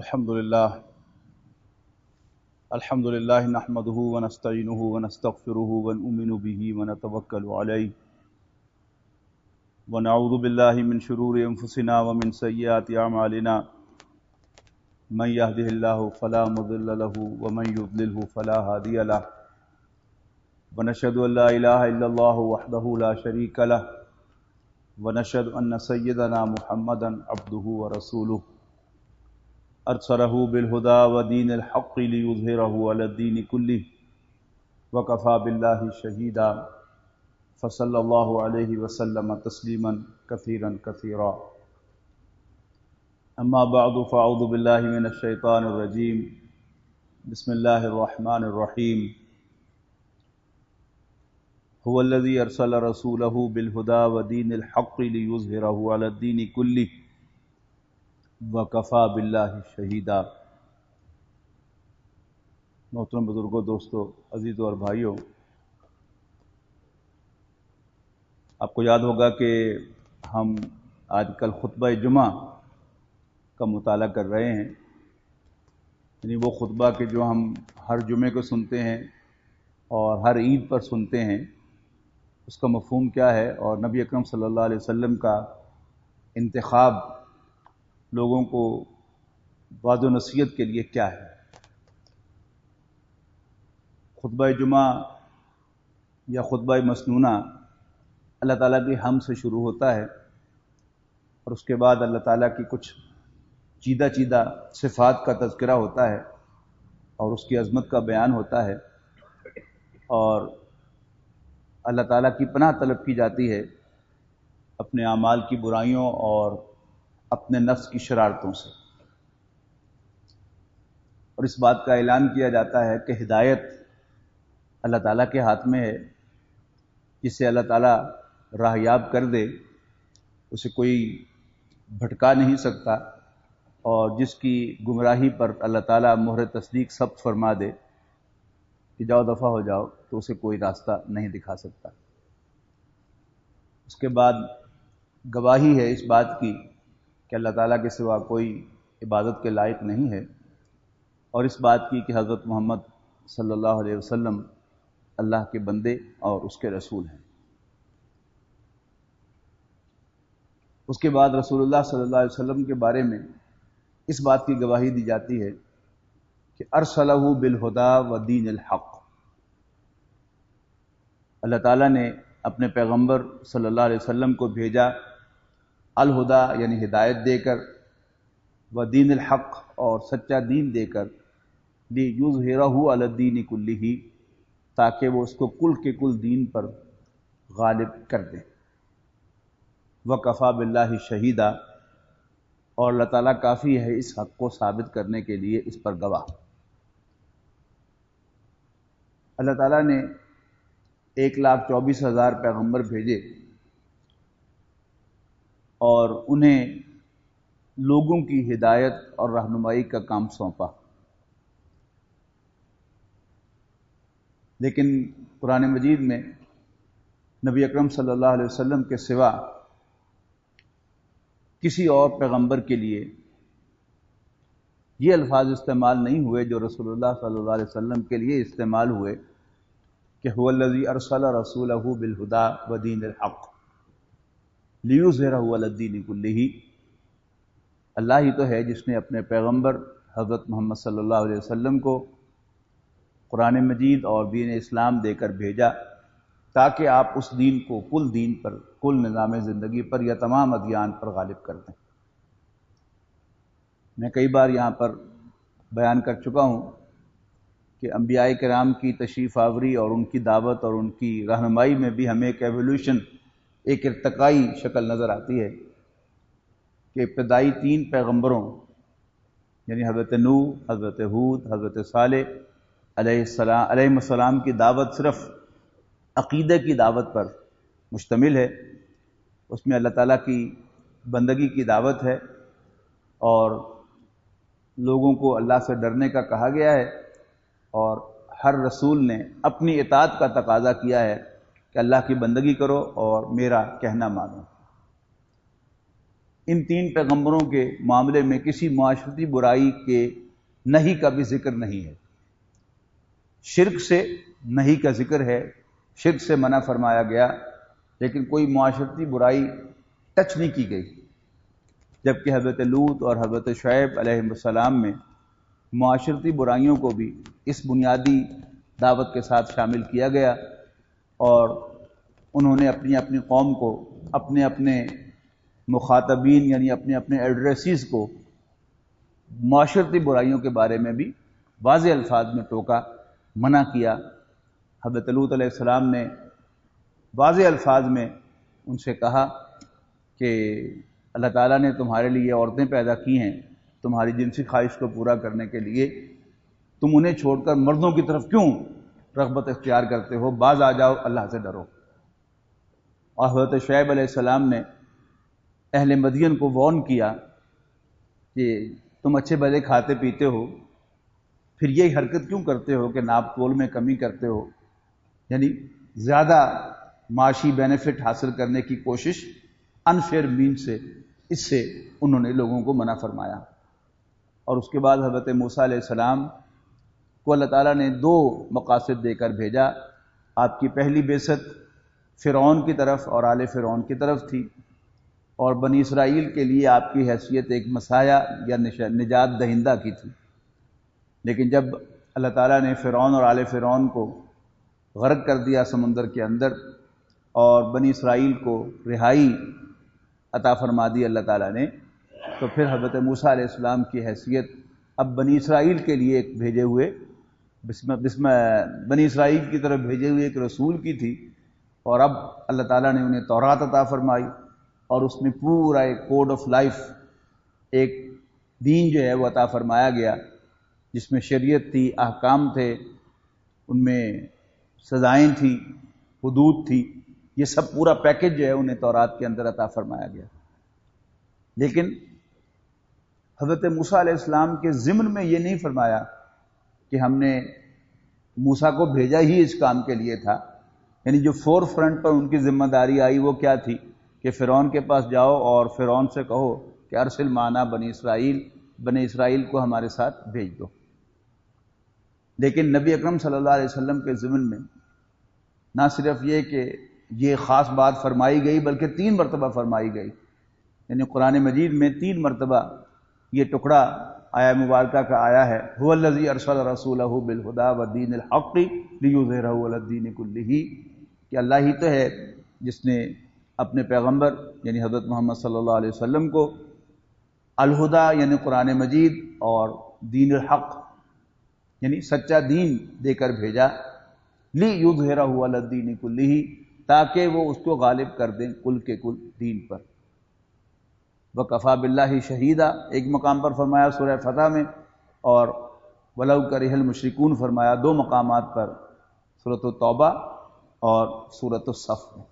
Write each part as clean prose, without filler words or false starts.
الحمد لله نحمده ونستعينه ونستغفره ونؤمن به ونتوكل عليه ونعوذ بالله من شرور أنفسنا ومن سيئات أعمالنا من يهده الله فلا مضل له ومن يضلله فلا هادي له ونشهد أن لا إله إلا الله وحده لا شريك له ونشهد أن سيدنا محمدا عبده ورسوله أرسله بالهدى ودين الحق ليظهره على الدين كله وكفى بالله شهيدا فصلى الله عليه وسلم تسليما كثيرا كثيرا أما بعد فأعوذ بالله من الشيطان الرجيم بسم الله الرحمن الرحيم هو الذي أرسل رسوله بالهدى ودين الحق ليظهره على الدين كله وَكَفَى بِاللَّهِ شَهِيدًا۔ محترم بزرگوں، دوستو، عزیزوں اور بھائیوں، آپ کو یاد ہوگا کہ ہم آج کل خطبہ جمعہ کا مطالعہ کر رہے ہیں، یعنی وہ خطبہ کہ جو ہم ہر جمعے کو سنتے ہیں اور ہر عید پر سنتے ہیں، اس کا مفہوم کیا ہے اور نبی اکرم صلی اللہ علیہ وسلم کا انتخاب لوگوں کو وعظ و نصیحت کے لیے کیا ہے۔ خطبہ جمعہ یا خطبہ مسنونہ اللہ تعالیٰ کی حمد سے شروع ہوتا ہے اور اس کے بعد اللہ تعالیٰ کی کچھ چیدہ صفات کا تذکرہ ہوتا ہے اور اس کی عظمت کا بیان ہوتا ہے اور اللہ تعالیٰ کی پناہ طلب کی جاتی ہے اپنے اعمال کی برائیوں اور اپنے نفس کی شرارتوں سے، اور اس بات کا اعلان کیا جاتا ہے کہ ہدایت اللہ تعالیٰ کے ہاتھ میں ہے، جسے اللہ تعالیٰ راہ یاب کر دے اسے کوئی بھٹکا نہیں سکتا، اور جس کی گمراہی پر اللہ تعالیٰ مہر تصدیق ثبت فرما دے کہ جاؤ دفع ہو جاؤ، تو اسے کوئی راستہ نہیں دکھا سکتا۔ اس کے بعد گواہی ہے اس بات کی کہ اللہ تعالیٰ کے سوا کوئی عبادت کے لائق نہیں ہے، اور اس بات کی کہ حضرت محمد صلی اللہ علیہ وسلم اللہ کے بندے اور اس کے رسول ہیں۔ اس کے بعد رسول اللہ صلی اللہ علیہ وسلم کے بارے میں اس بات کی گواہی دی جاتی ہے کہ ارسلہ بالہدی ودین الحق، اللہ تعالیٰ نے اپنے پیغمبر صلی اللہ علیہ وسلم کو بھیجا الہدی یعنی ہدایت دے کر، ودین الحق اور سچا دین دے کر، لیظہرہ علی الدین کلہ تاکہ وہ اس کو کل کے کل دین پر غالب کر دے، وکفی باللہ شہیدا، اور اللہ تعالیٰ کافی ہے اس حق کو ثابت کرنے کے لیے اس پر گواہ۔ اللہ تعالیٰ نے 1,24,000 پیغمبر بھیجے اور انہیں لوگوں کی ہدایت اور رہنمائی کا کام سونپا، لیکن قرآن مجید میں نبی اکرم صلی اللہ علیہ وسلم کے سوا کسی اور پیغمبر کے لیے یہ الفاظ استعمال نہیں ہوئے جو رسول اللہ صلی اللہ علیہ وسلم کے لیے استعمال ہوئے کہ هو الذی ارسل رسولہ بالہدی ودین الحق لیظہرہ علی الدین کلہ، اللہ ہی تو ہے جس نے اپنے پیغمبر حضرت محمد صلی اللہ علیہ وسلم کو قرآن مجید اور دین اسلام دے کر بھیجا تاکہ آپ اس دین کو کل دین پر، کل نظام زندگی پر یا تمام ادیان پر غالب کر دیں۔ میں کئی بار یہاں پر بیان کر چکا ہوں کہ انبیاء کرام کی تشریف آوری اور ان کی دعوت اور ان کی رہنمائی میں بھی ہمیں ایک ایولیوشن، ایک ارتقائی شکل نظر آتی ہے کہ ابتدائی 3 پیغمبروں یعنی حضرت نوح، حضرت ہود، حضرت صالح علیہ السلام کی دعوت صرف عقیدے کی دعوت پر مشتمل ہے، اس میں اللہ تعالیٰ کی بندگی کی دعوت ہے اور لوگوں کو اللہ سے ڈرنے کا کہا گیا ہے، اور ہر رسول نے اپنی اطاعت کا تقاضا کیا ہے کہ اللہ کی بندگی کرو اور میرا کہنا مانو۔ ان تین پیغمبروں کے معاملے میں کسی معاشرتی برائی کے نہیں کا بھی ذکر نہیں ہے. شرک سے نہیں کا ذکر ہے، شرک سے منع فرمایا گیا، لیکن کوئی معاشرتی برائی ٹچ نہیں کی گئی. جبکہ حضرت لوط اور حضرت شعیب علیہ السلام میں معاشرتی برائیوں کو بھی اس بنیادی دعوت کے ساتھ شامل کیا گیا، اور انہوں نے اپنی اپنی قوم کو اپنے اپنے مخاطبین یعنی اپنے اپنے ایڈریسز کو معاشرتی برائیوں کے بارے میں بھی واضح الفاظ میں ٹوکا، منع کیا. حضرت لوط علیہ السلام نے واضح الفاظ میں ان سے کہا کہ اللہ تعالیٰ نے تمہارے لیے عورتیں پیدا کی ہیں تمہاری جنسی خواہش کو پورا کرنے کے لیے، تم انہیں چھوڑ کر مردوں کی طرف کیوں رغبت اختیار کرتے ہو؟ باز آ جاؤ، اللہ سے ڈرو. اور حضرت شعیب علیہ السلام نے اہل مدین کو وارن کیا کہ تم اچھے بھلے کھاتے پیتے ہو، پھر یہ حرکت کیوں کرتے ہو کہ ناپ تول میں کمی کرتے ہو، یعنی زیادہ معاشی بینیفٹ حاصل کرنے کی کوشش انفیئر مین سے، اس سے انہوں نے لوگوں کو منع فرمایا. اور اس کے بعد حضرت موسیٰ علیہ السلام کو اللہ تعالیٰ نے دو مقاصد دے کر بھیجا. آپ کی پہلی بعثت فرعون کی طرف اور آل فرعون کی طرف تھی، اور بنی اسرائیل کے لیے آپ کی حیثیت ایک مسایہ یا نجات دہندہ کی تھی. لیکن جب اللہ تعالیٰ نے فرعون اور آل فرعون کو غرق کر دیا سمندر کے اندر، اور بنی اسرائیل کو رہائی عطا فرما دی اللہ تعالیٰ نے، تو پھر حضرت موسیٰ علیہ السلام کی حیثیت اب بنی اسرائیل کے لیے ایک بھیجے ہوئے بنی اسرائیل کی طرف بھیجے ہوئے ایک رسول کی تھی. اور اب اللہ تعالیٰ نے انہیں تورات عطا فرمائی، اور اس میں پورا ایک کوڈ آف لائف، ایک دین جو ہے وہ عطا فرمایا گیا، جس میں شریعت تھی، احکام تھے، ان میں سزائیں تھیں، حدود تھی. یہ سب پورا پیکج جو ہے انہیں تورات کے اندر عطا فرمایا گیا. لیکن حضرت موسیٰ علیہ السلام کے ضمن میں یہ نہیں فرمایا کہ ہم نے موسیٰ کو بھیجا ہی اس کام کے لیے تھا. یعنی جو فور فرنٹ پر ان کی ذمہ داری آئی وہ کیا تھی کہ فرعون کے پاس جاؤ اور فرعون سے کہو کہ ارسل معنا بنی اسرائیل کو ہمارے ساتھ بھیج دو. لیکن نبی اکرم صلی اللہ علیہ وسلم کے ضمن میں نہ صرف یہ کہ یہ خاص بات فرمائی گئی بلکہ 3 مرتبہ فرمائی گئی. یعنی قرآن مجید میں 3 مرتبہ یہ ٹکڑا آیا مبارکہ کا آیا ہے، هو الذی ارسل رسولہ بالہدی ودین الحق لیظہرہ علی الدین کلہ، کہ اللہ ہی تو ہے جس نے اپنے پیغمبر یعنی حضرت محمد صلی اللہ علیہ وسلم کو الہدا یعنی قرآن مجید اور دین الحق یعنی سچا دین دے کر بھیجا، لیظہرہ علی الدین کلہ، تاکہ وہ اس کو غالب کر دیں کل کے کل دین پر. وَكَفَى بِاللَّهِ شَهِيدًا ایک مقام پر فرمایا سورہ فتح میں، اور وَلَوْ كَرِهَ الْمُشْرِكُونَ فرمایا 2 مقامات پر، سورۃ التوبہ اور سورۃ الصف میں.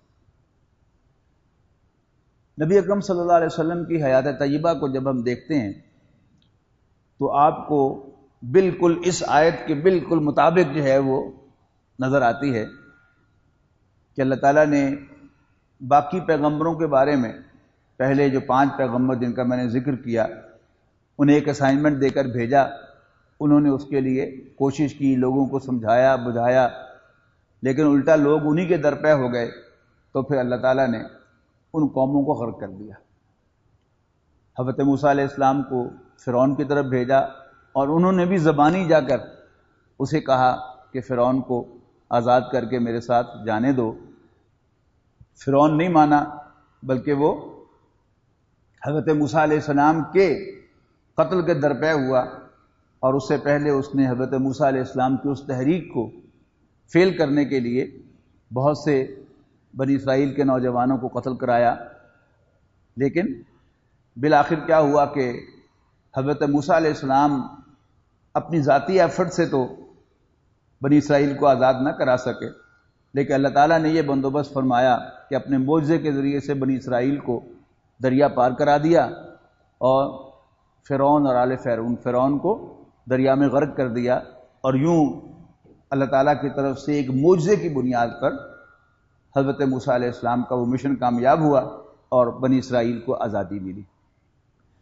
نبی اکرم صلی اللہ علیہ وسلم کی حیات طیبہ کو جب ہم دیکھتے ہیں تو آپ کو بالکل اس آیت کے بالکل مطابق جو ہے وہ نظر آتی ہے کہ اللہ تعالیٰ نے باقی پیغمبروں کے بارے میں پہلے جو 5 پیغمبر جن کا میں نے ذکر کیا انہیں ایک اسائنمنٹ دے کر بھیجا، انہوں نے اس کے لیے کوشش کی، لوگوں کو سمجھایا بجھایا، لیکن الٹا لوگ انہی کے درپے ہو گئے. تو پھر اللہ تعالیٰ نے ان قوموں کو غرق کر دیا. حضرت موسیٰ علیہ السلام کو فرعون کی طرف بھیجا، اور انہوں نے بھی زبانی جا کر اسے کہا کہ فرعون کو آزاد کر کے میرے ساتھ جانے دو. فرعون نہیں مانا، بلکہ وہ حضرت موسیٰ علیہ السلام کے قتل کے درپے ہوا، اور اس سے پہلے اس نے حضرت موسیٰ علیہ السلام کی اس تحریک کو فیل کرنے کے لیے بہت سے بنی اسرائیل کے نوجوانوں کو قتل کرایا. لیکن بالآخر کیا ہوا کہ حضرت موسیٰ علیہ السلام اپنی ذاتی ایفرٹ سے تو بنی اسرائیل کو آزاد نہ کرا سکے، لیکن اللہ تعالیٰ نے یہ بندوبست فرمایا کہ اپنے معجزے کے ذریعے سے بنی اسرائیل کو دریا پار کرا دیا، اور فرعون اور آل فرعون کو دریا میں غرق کر دیا. اور یوں اللہ تعالیٰ کی طرف سے ایک معجزے کی بنیاد پر حضرت موسیٰ علیہ السلام کا وہ مشن کامیاب ہوا اور بنی اسرائیل کو آزادی ملی.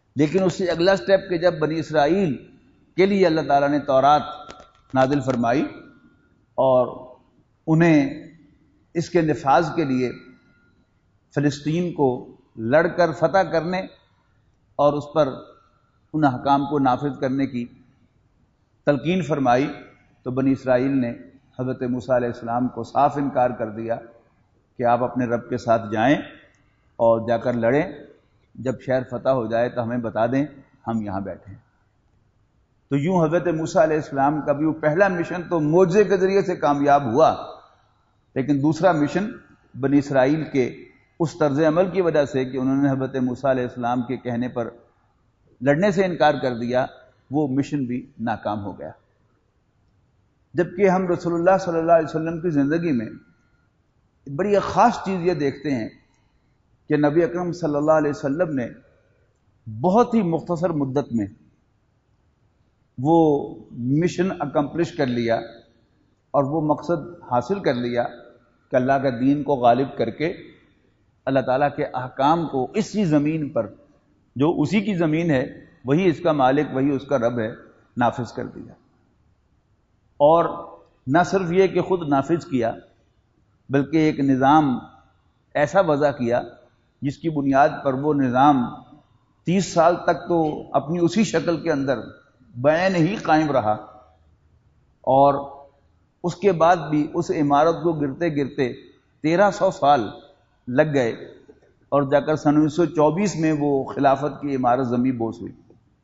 لیکن اس سے اگلا سٹیپ کہ جب بنی اسرائیل کے لیے اللہ تعالیٰ نے تورات نازل فرمائی اور انہیں اس کے نفاذ کے لیے فلسطین کو لڑ کر فتح کرنے اور اس پر ان احکام کو نافذ کرنے کی تلقین فرمائی، تو بنی اسرائیل نے حضرت موسیٰ علیہ السلام کو صاف انکار کر دیا کہ آپ اپنے رب کے ساتھ جائیں اور جا کر لڑیں، جب شہر فتح ہو جائے تو ہمیں بتا دیں، ہم یہاں بیٹھے ہیں۔ تو یوں حضرت موسیٰ علیہ السلام کا بھی وہ پہلا مشن تو معجزے کے ذریعے سے کامیاب ہوا، لیکن دوسرا مشن بنی اسرائیل کے اس طرز عمل کی وجہ سے کہ انہوں نے حضرت موسیٰ علیہ السلام کے کہنے پر لڑنے سے انکار کر دیا، وہ مشن بھی ناکام ہو گیا۔ جبکہ ہم رسول اللہ صلی اللہ علیہ وسلم کی زندگی میں بڑی ایک خاص چیز یہ دیکھتے ہیں کہ نبی اکرم صلی اللہ علیہ وسلم نے بہت ہی مختصر مدت میں وہ مشن اکمپلش کر لیا اور وہ مقصد حاصل کر لیا کہ اللہ کا دین کو غالب کر کے اللہ تعالیٰ کے احکام کو اسی زمین پر جو اسی کی زمین ہے، وہی اس کا مالک، وہی اس کا رب ہے، نافذ کر دیا۔ اور نہ صرف یہ کہ خود نافذ کیا، بلکہ ایک نظام ایسا وضع کیا جس کی بنیاد پر وہ نظام 30 سال تک تو اپنی اسی شکل کے اندر بین ہی قائم رہا، اور اس کے بعد بھی اس عمارت کو گرتے گرتے 1300 سال لگ گئے، اور جا کر سن 1924 میں وہ خلافت کی عمارت زمیں بوس ہوئی۔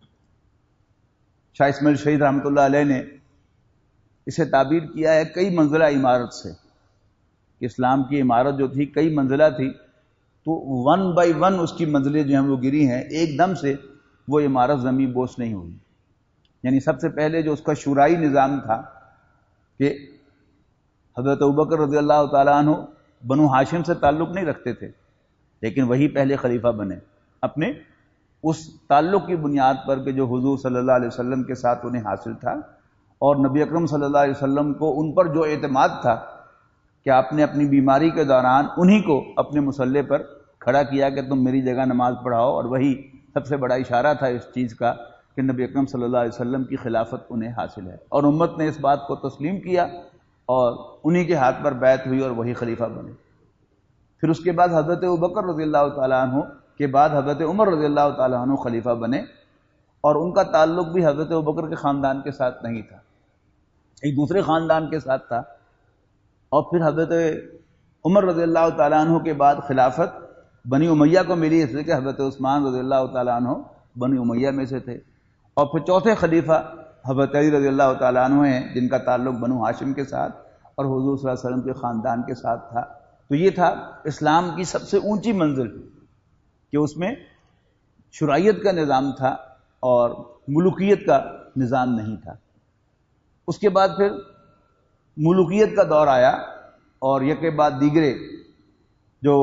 شاہ اسماعیل شہید رحمۃ اللہ علیہ نے اسے تعبیر کیا ہے کئی منزلہ عمارت سے، کہ اسلام کی عمارت جو تھی کئی منزلہ تھی، تو 1 بائی 1 اس کی منزلیں جو ہیں وہ گری ہیں، ایک دم سے وہ عمارت زمیں بوس نہیں ہوئی۔ یعنی سب سے پہلے جو اس کا شورائی نظام تھا کہ حضرت ابوبکر رضی اللہ تعالیٰ عنہ بنو ہاشم سے تعلق نہیں رکھتے تھے، لیکن وہی پہلے خلیفہ بنے اپنے اس تعلق کی بنیاد پر کہ جو حضور صلی اللہ علیہ وسلم کے ساتھ انہیں حاصل تھا، اور نبی اکرم صلی اللہ علیہ وسلم کو ان پر جو اعتماد تھا کہ آپ نے اپنی بیماری کے دوران انہی کو اپنے مصلی پر کھڑا کیا کہ تم میری جگہ نماز پڑھاؤ، اور وہی سب سے بڑا اشارہ تھا اس چیز کا کہ نبی اکرم صلی اللہ علیہ وسلم کی خلافت انہیں حاصل ہے، اور امت نے اس بات کو تسلیم کیا اور انہی کے ہاتھ پر بیعت ہوئی اور وہی خلیفہ بنے۔ پھر اس کے بعد حضرت ابوبکر رضی اللہ تعالیٰ عنہ کے بعد حضرت عمر رضی اللہ تعالیٰ عنہ خلیفہ بنے، اور ان کا تعلق بھی حضرت ابوبکر کے خاندان کے ساتھ نہیں تھا، ایک دوسرے خاندان کے ساتھ تھا۔ اور پھر حضرت عمر رضی اللہ تعالیٰ عنہ کے بعد خلافت بنی امیہ کو ملی، اس لیے کہ حضرت عثمان رضی اللہ تعالیٰ عنہ بنی امیہ میں سے تھے۔ اور پھر چوتھے خلیفہ حضرت علی رضی اللہ تعالیٰ عنہ ہیں، جن کا تعلق بنو ہاشم کے ساتھ اور حضور صلی اللہ علیہ وسلم کے خاندان کے ساتھ تھا۔ تو یہ تھا اسلام کی سب سے اونچی منزل کہ اس میں شرعیت کا نظام تھا اور ملوکیت کا نظام نہیں تھا۔ اس کے بعد پھر ملوکیت کا دور آیا، اور یک کے بعد دیگرے جو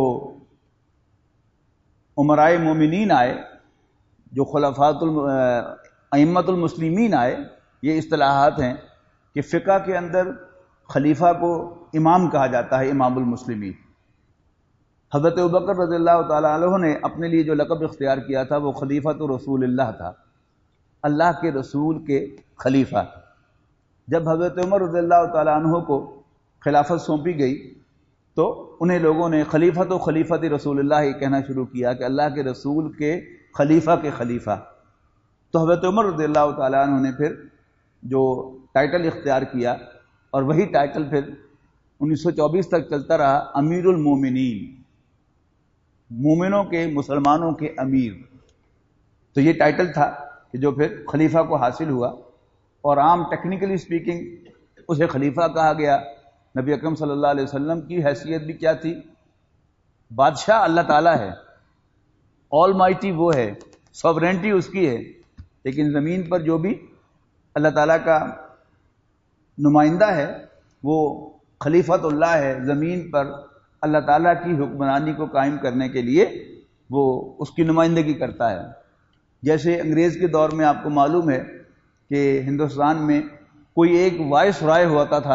امرائے مومنین آئے، جو خلفاء ائمۃ المسلمین آئے۔ یہ اصطلاحات ہیں کہ فقہ کے اندر خلیفہ کو امام کہا جاتا ہے، امام المسلمین۔ حضرت ابوبکر رضی اللہ تعالیٰ عنہ نے اپنے لیے جو لقب اختیار کیا تھا وہ خلیفۃ رسول اللہ تھا، اللہ کے رسول کے خلیفہ۔ جب حضرت عمر رضی اللہ تعالیٰ عنہ کو خلافت سونپی گئی تو انہیں لوگوں نے خلیفۃ و خلیفۃ رسول اللہ ہی کہنا شروع کیا کہ اللہ کے رسول کے خلیفہ کے خلیفہ۔ تو حضرت عمر رضی اللہ تعالیٰ عنہ نے پھر جو ٹائٹل اختیار کیا، اور وہی ٹائٹل پھر 1924 تک چلتا رہا، امیر المومنین، مومنوں کے، مسلمانوں کے امیر۔ تو یہ ٹائٹل تھا کہ جو پھر خلیفہ کو حاصل ہوا، اور عام ٹیکنیکلی سپیکنگ اسے خلیفہ کہا گیا۔ نبی اکرم صلی اللہ علیہ وسلم کی حیثیت بھی کیا تھی؟ بادشاہ اللہ تعالیٰ ہے، آل مائٹی وہ ہے، سوورینٹی اس کی ہے، لیکن زمین پر جو بھی اللہ تعالیٰ کا نمائندہ ہے وہ خلیفۃ اللہ ہے، زمین پر اللہ تعالیٰ کی حکمرانی کو قائم کرنے کے لیے وہ اس کی نمائندگی کرتا ہے۔ جیسے انگریز کے دور میں آپ کو معلوم ہے کہ ہندوستان میں کوئی ایک وائس رائے ہوتا تھا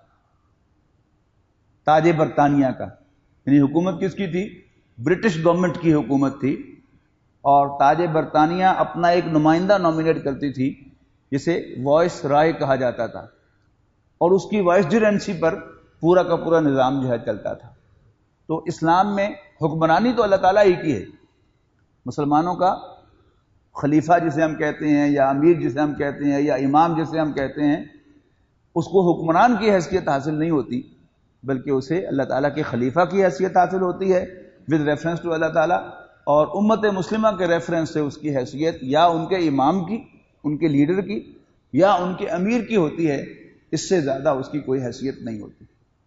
تاج برطانیہ کا، یعنی حکومت کس کی تھی؟ برٹش گورنمنٹ کی حکومت تھی، اور تاج برطانیہ اپنا ایک نمائندہ نامینیٹ کرتی تھی جسے وائس رائے کہا جاتا تھا، اور اس کی وائسڈرنسی پر پورا کا پورا نظام جو ہے چلتا تھا۔ تو اسلام میں حکمرانی تو اللہ تعالیٰ ہی کی ہے، مسلمانوں کا خلیفہ جسے ہم کہتے ہیں یا امیر جسے ہم کہتے ہیں یا امام جسے ہم کہتے ہیں، اس کو حکمران کی حیثیت حاصل نہیں ہوتی، بلکہ اسے اللہ تعالیٰ کے خلیفہ کی حیثیت حاصل ہوتی ہے ود ریفرنس ٹو اللہ تعالیٰ، اور امت مسلمہ کے ریفرنس سے اس کی حیثیت یا ان کے امام کی، ان کے لیڈر کی، یا ان کے امیر کی ہوتی ہے، اس سے زیادہ اس کی کوئی حیثیت نہیں ہوتی۔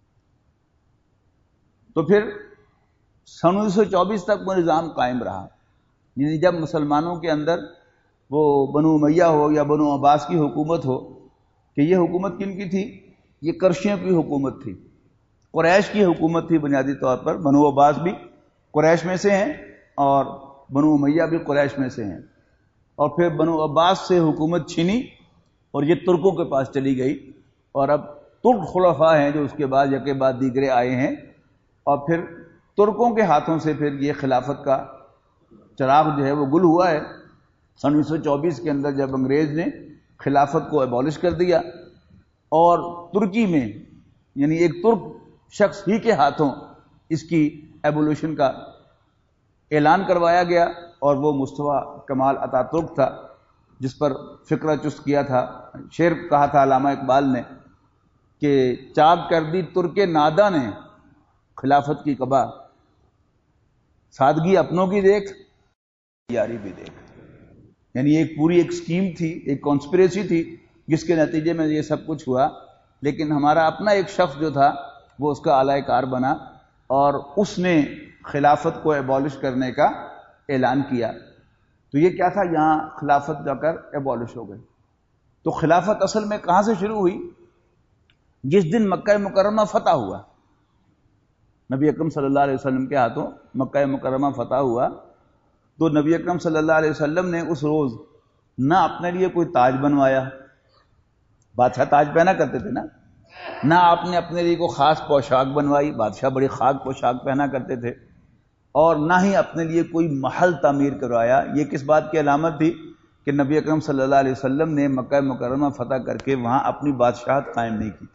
تو پھر سن 1924 تک وہ نظام قائم رہا، یعنی جب مسلمانوں کے اندر وہ بنو امیہ ہو یا بنو عباس کی حکومت ہو، کہ یہ حکومت کن کی تھی؟ یہ قریشیوں کی حکومت تھی، قریش کی حکومت تھی بنیادی طور پر۔ بنو عباس بھی قریش میں سے ہیں اور بنو امیہ بھی قریش میں سے ہیں، اور پھر بنو عباس سے حکومت چھینی اور یہ ترکوں کے پاس چلی گئی، اور اب ترک خلفاء ہیں جو اس کے بعد یکے بعد دیگرے آئے ہیں، اور پھر ترکوں کے ہاتھوں سے پھر یہ خلافت کا چراغ جو ہے وہ گل ہوا ہے۔ سن 1924 کے اندر جب انگریز نے خلافت کو ایبالش کر دیا اور ترکی میں یعنی ایک ترک شخص ہی کے ہاتھوں اس کی ایبولیشن کا اعلان کروایا گیا، اور وہ مصطفیٰ کمال اتا ترک تھا جس پر فکرہ چست کیا تھا۔ شعر کہا تھا علامہ اقبال نے کہ چاک کر دی ترک نادا نے خلافت کی قبا، سادگی اپنوں کی دیکھ یاری بھی دیکھ۔ یعنی ایک پوری ایک سکیم تھی، ایک کانسپریسی تھی جس کے نتیجے میں یہ سب کچھ ہوا، لیکن ہمارا اپنا ایک شخص جو تھا وہ اس کا اعلی کار بنا اور اس نے خلافت کو ایبالش کرنے کا اعلان کیا۔ تو یہ کیا تھا؟ یہاں خلافت جا کر ایبالش ہو گئی۔ تو خلافت اصل میں کہاں سے شروع ہوئی؟ جس دن مکہ مکرمہ فتح ہوا، نبی اکرم صلی اللہ علیہ وسلم کے ہاتھوں مکہ مکرمہ فتح ہوا، تو نبی اکرم صلی اللہ علیہ وسلم نے اس روز نہ اپنے لیے کوئی تاج بنوایا، بادشاہ تاج پہنا کرتے تھے نا، نہ آپ نے اپنے لیے کوئی خاص پوشاک بنوائی، بادشاہ بڑی خاص پوشاک پہنا کرتے تھے، اور نہ ہی اپنے لیے کوئی محل تعمیر کروایا۔ یہ کس بات کی علامت تھی؟ کہ نبی اکرم صلی اللہ علیہ وسلم نے مکہ مکرمہ فتح کر کے وہاں اپنی بادشاہت قائم نہیں کی،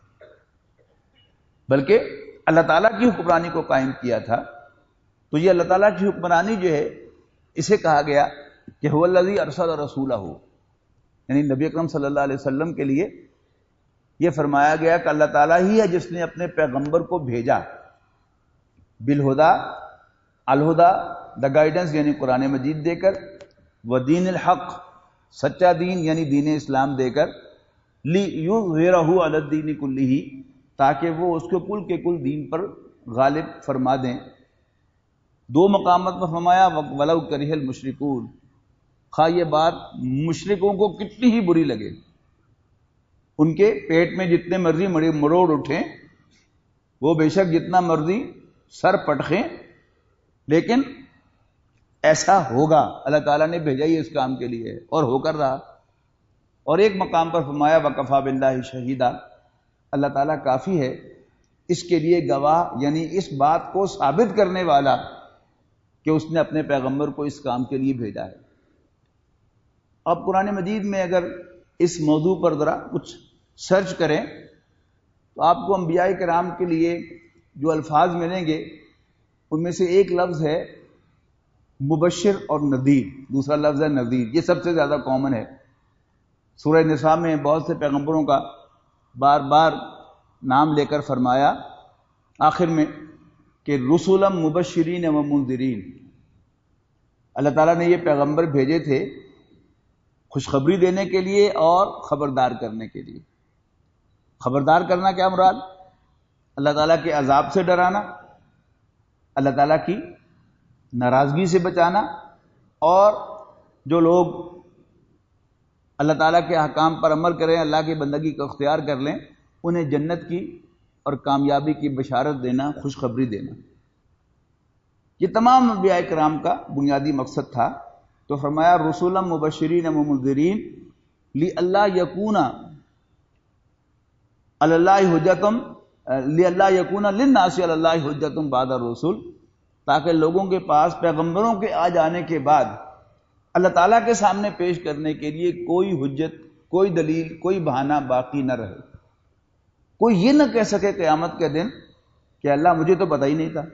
بلکہ اللہ تعالیٰ کی حکمرانی کو قائم کیا تھا۔ تو یہ اللہ تعالیٰ کی حکمرانی جو ہے اسے کہا گیا کہ هو الذی ارسل رسولہ، یعنی نبی اکرم صلی اللہ علیہ وسلم کے لیے یہ فرمایا گیا کہ اللہ تعالیٰ ہی ہے جس نے اپنے پیغمبر کو بھیجا بالہدا، الہدا دا گائیڈنس یعنی قرآن مجید دے کر، ودین الحق سچا دین یعنی دین اسلام دے کر، لیظہرہ علی الدین کلہ تاکہ وہ اس کو کل کے کل دین پر غالب فرما دیں۔ دو مقامات پر فرمایا ولو کرہ المشرکون، خواہ یہ بات مشرکوں کو کتنی ہی بری لگے، ان کے پیٹ میں جتنے مرضی مروڑ اٹھیں، وہ بے شک جتنا مرضی سر پٹخیں، لیکن ایسا ہوگا، اللہ تعالیٰ نے بھیجا ہی اس کام کے لیے اور ہو کر رہا۔ اور ایک مقام پر فرمایا وکفیٰ باللہ شہیدا، اللہ تعالیٰ کافی ہے اس کے لیے گواہ، یعنی اس بات کو ثابت کرنے والا کہ اس نے اپنے پیغمبر کو اس کام کے لیے بھیجا ہے۔ اب قرآن مجید میں اگر اس موضوع پر ذرا کچھ سرچ کریں تو آپ کو انبیاء کرام کے لیے جو الفاظ ملیں گے ان میں سے ایک لفظ ہے مبشر اور نذیر، دوسرا لفظ ہے نذیر، یہ سب سے زیادہ کامن ہے۔ سورہ نساء میں بہت سے پیغمبروں کا بار بار نام لے کر فرمایا آخر میں کہ رسولا مبشرین و منذرین، اللہ تعالیٰ نے یہ پیغمبر بھیجے تھے خوشخبری دینے کے لیے اور خبردار کرنے کے لیے۔ خبردار کرنا کیا مراد؟ اللہ تعالیٰ کے عذاب سے ڈرانا، اللہ تعالیٰ کی ناراضگی سے بچانا، اور جو لوگ اللہ تعالیٰ کے احکام پر عمل کریں، اللہ کی بندگی کو اختیار کر لیں، انہیں جنت کی اور کامیابی کی بشارت دینا، خوشخبری دینا۔ یہ تمام انبیاء کرام کا بنیادی مقصد تھا۔ تو فرمایا رسولا مبشرین و منذرین لئلا یکون علی اللہ حجۃ لئلا یکون للناس علی اللہ حجۃ بعد الرسل، تاکہ لوگوں کے پاس پیغمبروں کے آ جانے کے بعد اللہ تعالیٰ کے سامنے پیش کرنے کے لیے کوئی حجت، کوئی دلیل، کوئی بہانہ باقی نہ رہے. کوئی یہ نہ کہہ سکے قیامت کے دن کہ اللہ مجھے تو پتہ ہی نہیں تھا.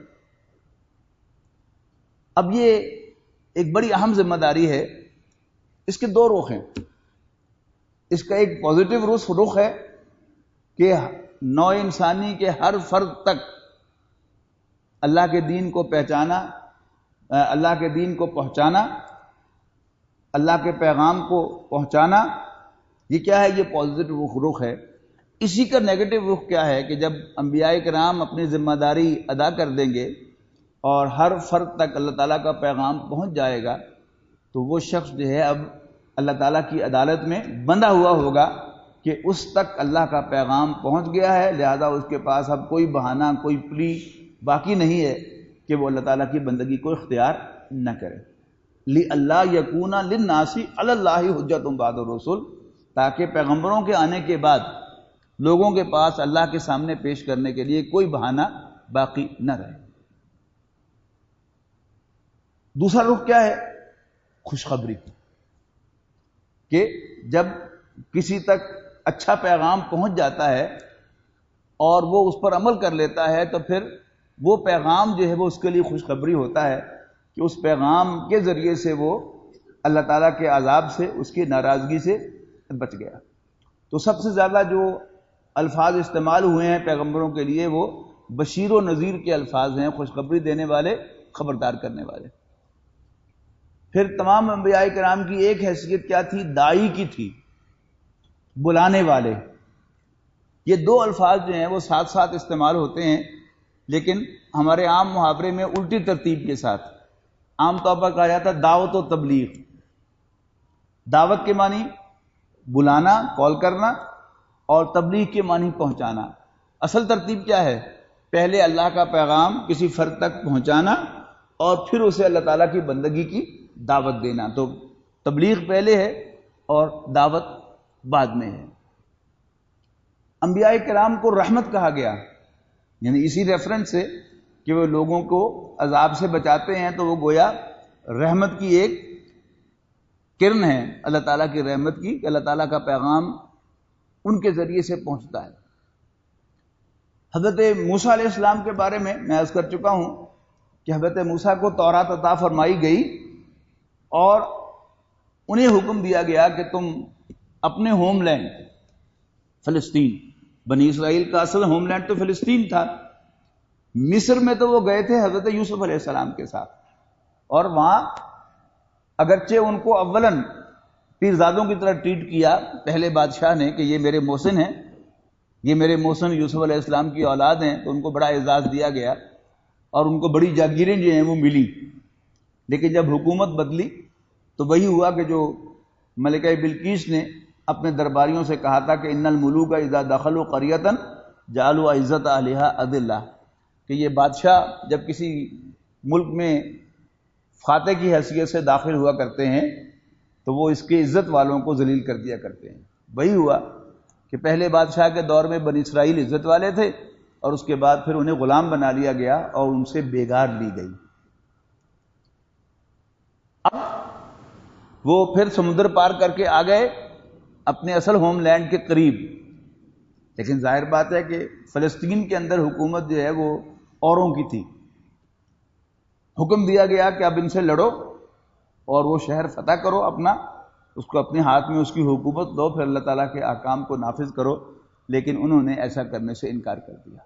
اب یہ ایک بڑی اہم ذمہ داری ہے. اس کے دو رخ ہیں. اس کا ایک پازیٹو رخ ہے کہ نوع انسانی کے ہر فرد تک اللہ کے دین کو پہچانا، اللہ کے دین کو پہنچانا، اللہ کے پیغام کو پہنچانا. یہ کیا ہے؟ یہ پازیٹو رخ ہے. اسی کا نیگیٹو رخ کیا ہے کہ جب انبیاء کرام اپنی ذمہ داری ادا کر دیں گے اور ہر فرد تک اللہ تعالیٰ کا پیغام پہنچ جائے گا تو وہ شخص جو ہے اب اللہ تعالیٰ کی عدالت میں بندھا ہوا ہوگا کہ اس تک اللہ کا پیغام پہنچ گیا ہے، لہذا اس کے پاس اب کوئی بہانہ، کوئی پلی باقی نہیں ہے کہ وہ اللہ تعالیٰ کی بندگی کو اختیار نہ کرے. لِأَلَّا يَكُونَ لِلنَّاسِ عَلَى اللَّهِ حُجَّةٌ بَعْدَ الرُّسُلِ، تاکہ پیغمبروں کے آنے کے بعد لوگوں کے پاس اللہ کے سامنے پیش کرنے کے لیے کوئی بہانہ باقی نہ رہے. دوسرا رخ کیا ہے؟ خوشخبری، کہ جب کسی تک اچھا پیغام پہنچ جاتا ہے اور وہ اس پر عمل کر لیتا ہے تو پھر وہ پیغام جو ہے وہ اس کے لیے خوشخبری ہوتا ہے کہ اس پیغام کے ذریعے سے وہ اللہ تعالیٰ کے عذاب سے، اس کی ناراضگی سے بچ گیا. تو سب سے زیادہ جو الفاظ استعمال ہوئے ہیں پیغمبروں کے لیے وہ بشیر و نذیر کے الفاظ ہیں، خوشخبری دینے والے، خبردار کرنے والے. پھر تمام انبیاء کرام کی ایک حیثیت کیا تھی؟ داعی کی تھی، بلانے والے. یہ دو الفاظ جو ہیں وہ ساتھ ساتھ استعمال ہوتے ہیں لیکن ہمارے عام محاورے میں الٹی ترتیب کے ساتھ. عام طور پر کہا جاتا ہے دعوت و تبلیغ. دعوت کے معنی بلانا، کال کرنا، اور تبلیغ کے معنی پہنچانا. اصل ترتیب کیا ہے؟ پہلے اللہ کا پیغام کسی فرد تک پہنچانا اور پھر اسے اللہ تعالیٰ کی بندگی کی دعوت دینا. تو تبلیغ پہلے ہے اور دعوت بعد میں ہے. انبیاء کرام کو رحمت کہا گیا، یعنی اسی ریفرنس سے کہ وہ لوگوں کو عذاب سے بچاتے ہیں تو وہ گویا رحمت کی ایک کرن ہے، اللہ تعالیٰ کی رحمت کی، کہ اللہ تعالیٰ کا پیغام ان کے ذریعے سے پہنچتا ہے. حضرت موسیٰ علیہ السلام کے بارے میں عرض کر چکا ہوں کہ حضرت موسیٰ کو تورات عطا فرمائی گئی اور انہیں حکم دیا گیا کہ تم اپنے ہوم لینڈ فلسطین، بنی اسرائیل کا اصل ہوم لینڈ تو فلسطین تھا. مصر میں تو وہ گئے تھے حضرت یوسف علیہ السلام کے ساتھ، اور وہاں اگرچہ ان کو اولاً پیرزادوں کی طرح ٹریٹ کیا پہلے بادشاہ نے کہ یہ میرے محسن ہیں، یہ میرے محسن یوسف علیہ السلام کی اولاد ہیں، تو ان کو بڑا اعزاز دیا گیا اور ان کو بڑی جاگیریں جو ہیں وہ ملی. لیکن جب حکومت بدلی تو وہی ہوا کہ جو ملکہ بلقیس نے اپنے درباریوں سے کہا تھا کہ ان الملوک اذا دخلوا قریۃ جعلوا عزت اہلھا اذلہ، کہ یہ بادشاہ جب کسی ملک میں فاتح کی حیثیت سے داخل ہوا کرتے ہیں تو وہ اس کے عزت والوں کو ذلیل کر دیا کرتے ہیں. وہی ہوا کہ پہلے بادشاہ کے دور میں بنی اسرائیل عزت والے تھے اور اس کے بعد پھر انہیں غلام بنا لیا گیا اور ان سے بیگار لی گئی. اب وہ پھر سمندر پار کر کے آ گئے اپنے اصل ہوم لینڈ کے قریب، لیکن ظاہر بات ہے کہ فلسطین کے اندر حکومت جو ہے وہ اوروں کی تھی. حکم دیا گیا کہ اب ان سے لڑو اور وہ شہر فتح کرو اپنا، اس کو اپنے ہاتھ میں اس کی حکومت دو، پھر اللہ تعالیٰ کے احکام کو نافذ کرو. لیکن انہوں نے ایسا کرنے سے انکار کر دیا.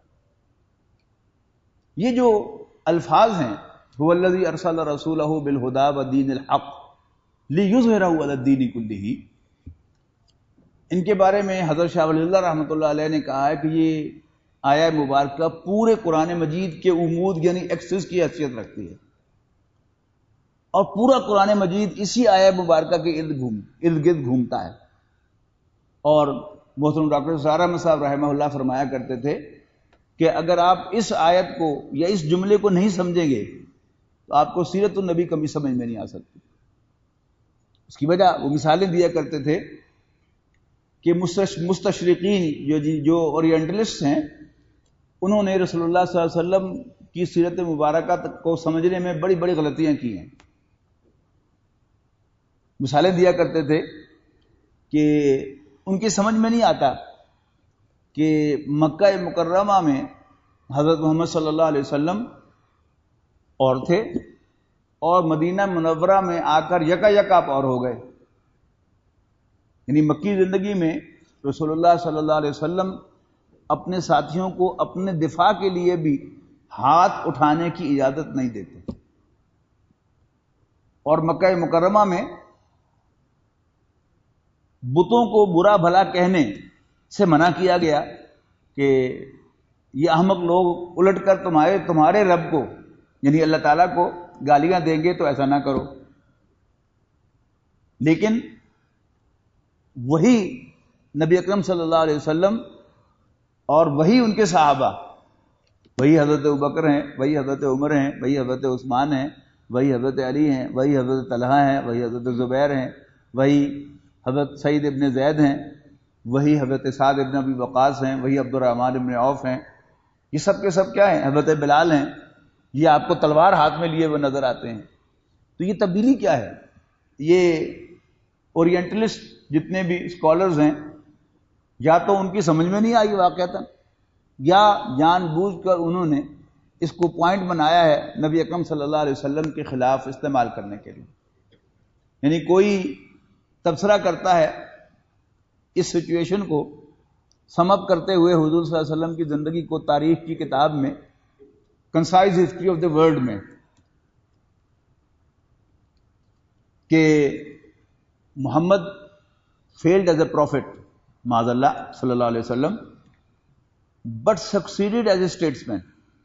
یہ جو الفاظ ہیں هو الذی ارسل رسولہ بالہدی ودین الحق لیظہرہ علی الدین کلہ، ان کے بارے میں حضرت شاہ ولی اللہ رحمۃ اللہ علیہ نے کہا ہے کہ یہ آیہ مبارکہ پورے قرآن مجید کے عمود یعنی ایکسس کی حیثیت رکھتی ہے، اور پورا قرآن مجید اسی آیہ مبارکہ کے ارد گرد گھومتا ہے. اور محترم ڈاکٹر سعد احمد صاحب رحمہ اللہ فرمایا کرتے تھے کہ اگر آپ اس آیت کو یا اس جملے کو نہیں سمجھیں گے تو آپ کو سیرت النبی کبھی سمجھ میں نہیں آ سکتی. اس کی وجہ وہ مثالیں دیا کرتے تھے کہ مستشرقین جو اورینٹلسٹ ہیں انہوں نے رسول اللہ صلی اللہ علیہ وسلم کی سیرت مبارکہ کو سمجھنے میں بڑی بڑی غلطیاں کی ہیں. مثالیں دیا کرتے تھے کہ ان کی سمجھ میں نہیں آتا کہ مکہ مکرمہ میں حضرت محمد صلی اللہ علیہ وسلم اور تھے اور مدینہ منورہ میں آ کر یک آپ اور ہو گئے. یعنی مکی زندگی میں رسول اللہ صلی اللہ علیہ وسلم اپنے ساتھیوں کو اپنے دفاع کے لیے بھی ہاتھ اٹھانے کی اجازت نہیں دیتے، اور مکہ مکرمہ میں بتوں کو برا بھلا کہنے سے منع کیا گیا کہ یہ احمق لوگ الٹ کر تمہارے رب کو یعنی اللہ تعالیٰ کو گالیاں دیں گے تو ایسا نہ کرو. لیکن وہی نبی اکرم صلی اللہ علیہ وسلم اور وہی ان کے صحابہ، وہی حضرت ابوبکر ہیں، وہی حضرت عمر ہیں، وہی حضرت عثمان ہیں، وہی حضرت علی ہیں، وہی حضرت طلحہ ہیں، وہی حضرت زبیر ہیں، وہی حضرت سعید ابن زید ہیں، وہی حضرت سعد ابن ابی وقاص ہیں، وہی عبد الرحمن ابن عوف ہیں. یہ سب کے سب کیا ہیں؟ حضرت بلال ہیں. یہ آپ کو تلوار ہاتھ میں لیے ہوئے نظر آتے ہیں. تو یہ تبدیلی کیا ہے؟ یہ اورینٹلسٹ جتنے بھی اسکالرز ہیں، یا تو ان کی سمجھ میں نہیں آئی واقعتاً، یا جان بوجھ کر انہوں نے اس کو پوائنٹ بنایا ہے نبی اکرم صلی اللہ علیہ وسلم کے خلاف استعمال کرنے کے لیے. یعنی کوئی تبصرہ کرتا ہے اس سچویشن کو سم اپ کرتے ہوئے حضور صلی اللہ علیہ وسلم کی زندگی کو تاریخ کی کتاب میں concise history of the world میں کہ Muhammad failed as a prophet معاذ اللہ صلی اللہ علیہ وسلم but succeeded as a statesman.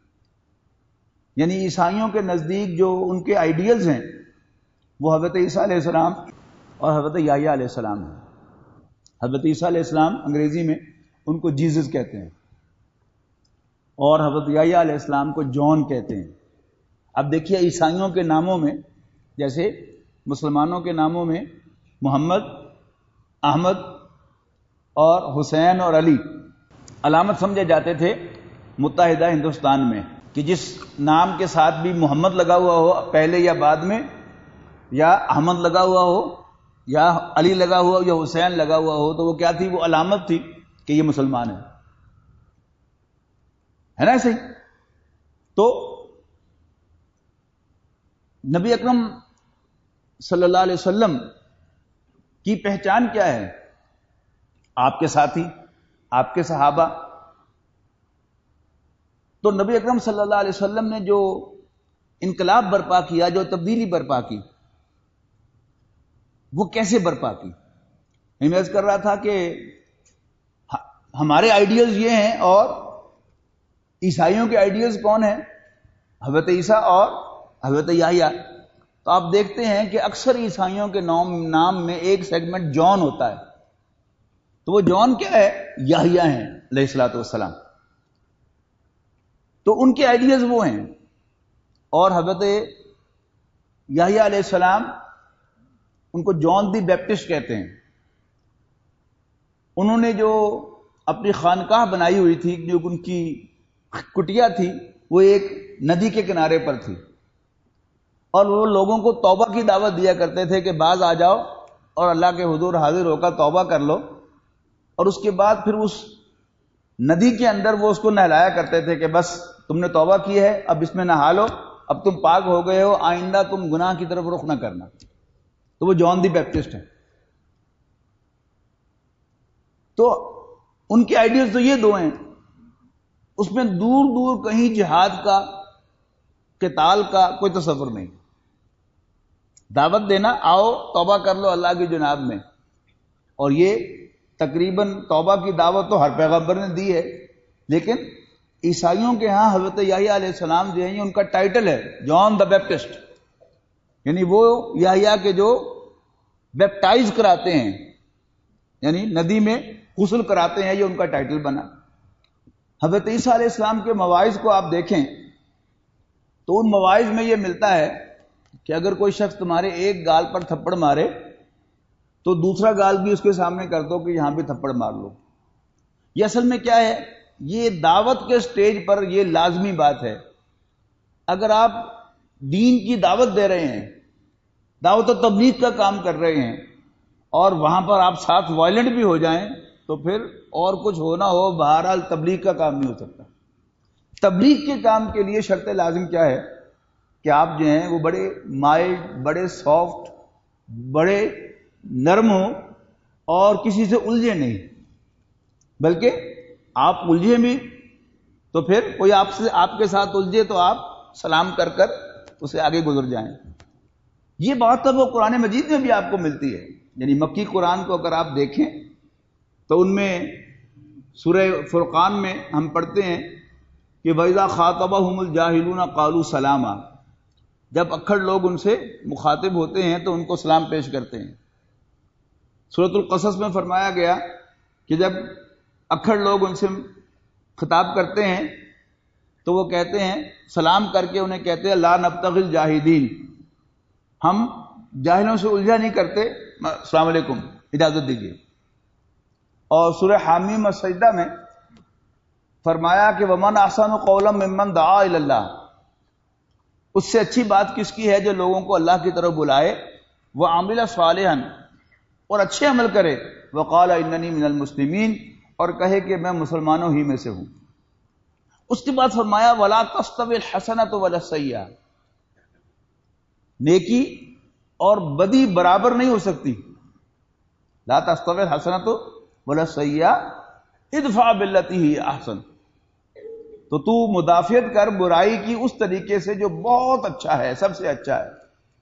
یعنی عیسائیوں کے نزدیک جو ان کے آئیڈیلز ہیں وہ حضرت عیسیٰ علیہ السلام اور حضرت یحییٰ علیہ السلام ہیں. حضرت عیسیٰ علیہ السلام انگریزی میں ان کو جیزس کہتے ہیں اور حضرت یحییٰ علیہ السلام کو جان کہتے ہیں. اب دیکھیے عیسائیوں کے ناموں میں جیسے مسلمانوں کے ناموں میں محمد، احمد اور حسین اور علی علامت سمجھے جاتے تھے متحدہ ہندوستان میں کہ جس نام کے ساتھ بھی محمد لگا ہوا ہو پہلے یا بعد میں، یا احمد لگا ہوا ہو یا علی لگا ہوا ہو یا حسین لگا ہوا ہو، تو وہ کیا تھی؟ وہ علامت تھی کہ یہ مسلمان ہے نا ایسے ہی. تو نبی اکرم صلی اللہ علیہ وسلم کی پہچان کیا ہے؟ آپ کے ساتھی، آپ کے صحابہ. تو نبی اکرم صلی اللہ علیہ وسلم نے جو انقلاب برپا کیا، جو تبدیلی برپا کی، وہ کیسے برپا کی؟ میں عرض کر رہا تھا کہ ہمارے آئیڈیلز یہ ہیں اور عیسائیوں کے آئیڈیلز کون ہیں؟ حضرت عیسیٰ اور حضرت یحییٰ. تو آپ دیکھتے ہیں کہ اکثر عیسائیوں کے نام میں ایک سیگمنٹ جان ہوتا ہے. تو وہ جان کیا ہے؟ یحییٰ ہیں علیہ الصلوۃ والسلام. تو ان کے آئیڈیلز وہ ہیں. اور حضرت یحییٰ علیہ السلام ان کو جان دی بیپٹسٹ کہتے ہیں. انہوں نے جو اپنی خانقاہ بنائی ہوئی تھی، جو ان کی کٹیا تھی، وہ ایک ندی کے کنارے پر تھی، اور وہ لوگوں کو توبہ کی دعوت دیا کرتے تھے کہ باز آ جاؤ اور اللہ کے حضور حاضر ہو کر توبہ کر لو. اور اس کے بعد پھر اس ندی کے اندر وہ اس کو نہلایا کرتے تھے کہ بس تم نے توبہ کی ہے، اب اس میں نہا لو، اب تم پاک ہو گئے ہو، آئندہ تم گناہ کی طرف رخ نہ کرنا. تو وہ جان دی بیپٹسٹ ہیں. تو ان کے آئیڈیلز تو یہ دو ہیں. اس میں دور دور کہیں جہاد کا، قتال کا کوئی تصور نہیں. دعوت دینا، آؤ توبہ کر لو اللہ کی جناب میں. اور یہ تقریباً توبہ کی دعوت تو ہر پیغمبر نے دی ہے، لیکن عیسائیوں کے ہاں حضرت یحییٰ علیہ السلام جو ہیں یہ ان کا ٹائٹل ہے، جان دا بیپٹسٹ. یعنی وہ یحییٰ کے جو بیپٹائز کراتے ہیں، یعنی ندی میں غسل کراتے ہیں، یہ ان کا ٹائٹل بنا. حضرت عیسیٰ علیہ السلام کے مواعظ کو آپ دیکھیں تو ان مواعظ میں یہ ملتا ہے کہ اگر کوئی شخص تمہارے ایک گال پر تھپڑ مارے تو دوسرا گال بھی اس کے سامنے کر دو کہ یہاں بھی تھپڑ مار لو. یہ اصل میں کیا ہے؟ یہ دعوت کے سٹیج پر یہ لازمی بات ہے. اگر آپ دین کی دعوت دے رہے ہیں دعوت و تبلیغ کا کام کر رہے ہیں اور وہاں پر آپ ساتھ وائلنٹ بھی ہو جائیں تو پھر اور کچھ ہونا ہو، بہرحال تبلیغ کا کام نہیں ہو سکتا۔ تبلیغ کے کام کے لیے شرط لازم کیا ہے کہ آپ جو ہیں وہ بڑے مائلڈ، بڑے سافٹ، بڑے نرم ہوں اور کسی سے الجھے نہیں، بلکہ آپ الجھے بھی تو پھر کوئی آپ کے ساتھ الجھے تو آپ سلام کر کر اسے آگے گزر جائیں۔ یہ بات تو وہ قرآن مجید میں بھی آپ کو ملتی ہے، یعنی مکی قرآن کو اگر آپ دیکھیں تو ان میں سورہ فرقان میں ہم پڑھتے ہیں کہ وَإِذَا خَاطَبَهُمُ الْجَاهِلُونَ قَالُوا سَلَامًا، جب اکھڑ لوگ ان سے مخاطب ہوتے ہیں تو ان کو سلام پیش کرتے ہیں۔ سورۃ القصص میں فرمایا گیا کہ جب اکھڑ لوگ ان سے خطاب کرتے ہیں تو وہ کہتے ہیں، سلام کر کے انہیں کہتے ہیں لا نبتغی الجاہدین، ہم جاہلوں سے الجھا نہیں کرتے، السلام علیکم، اجازت دیجیے۔ اور سورہ حامیم السجدہ میں فرمایا کہ ومن احسن قولا ممن دعا الی اللہ، اس سے اچھی بات کس کی ہے جو لوگوں کو اللہ کی طرف بلائے، وعمل صالحا، اور اچھے عمل کرے، وقال اننی من المسلمین، اور کہے کہ میں مسلمانوں ہی میں سے ہوں۔ اس کے بعد فرمایا ولا تستوی الحسنۃ ولا السیئۃ، نیکی اور بدی برابر نہیں ہو سکتی۔ لا تستوی الحسنۃ ولا السیئۃ ادفع باللتی ہی احسن، تو تو مدافعت کر برائی کی اس طریقے سے جو بہت اچھا ہے، سب سے اچھا ہے۔